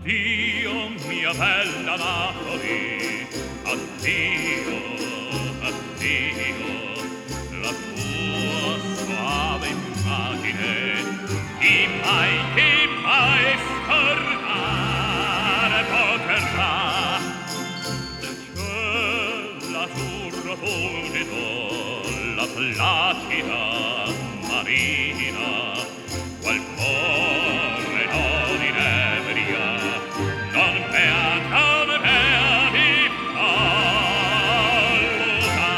Addio, mia bella Napoli, addio, addio, la tua suave immagine chi mai stornare potrà. Del cielo azzurro fulgido, la placida marina, qual correno di nebria, non mea di palusa.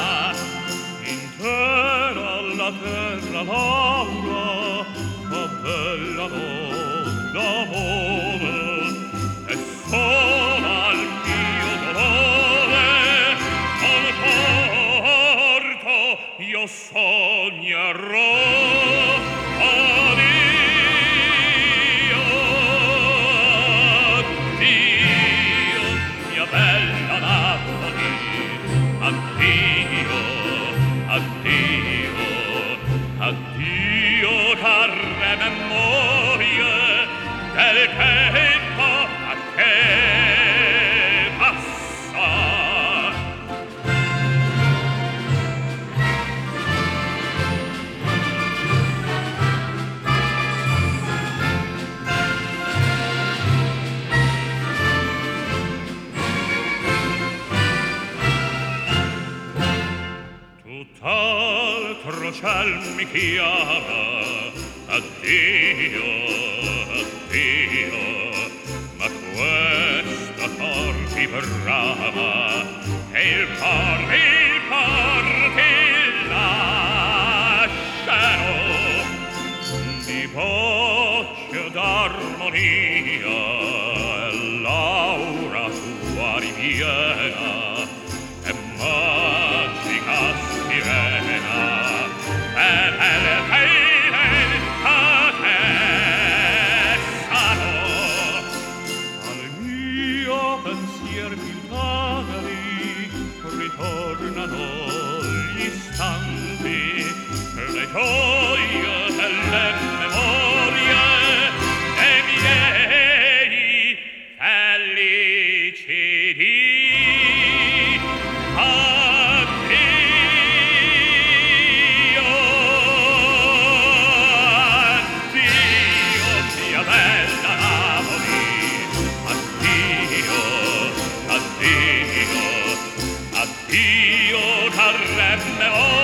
Intera la terra laura, oh bella donna amore, e sola al mio dolore, col porto io sognerò. Addio, addio, mia bella Napoli, addio, addio, addio, care memorie del tempo a che passa. Tutt'altro ciel mi chiama, addio, addio, ma questo cor ti brama e il cor ti lascerò. Di voce d'armonia e l'aura tua riviena e magica sirena e nelle pene a te sarò. Al mio pensier più magari ritornano gli istanti, le gioie delle memorie dei miei felici dì. Addio, addio, mia bella Napoli, addio, addio, addio, care memorie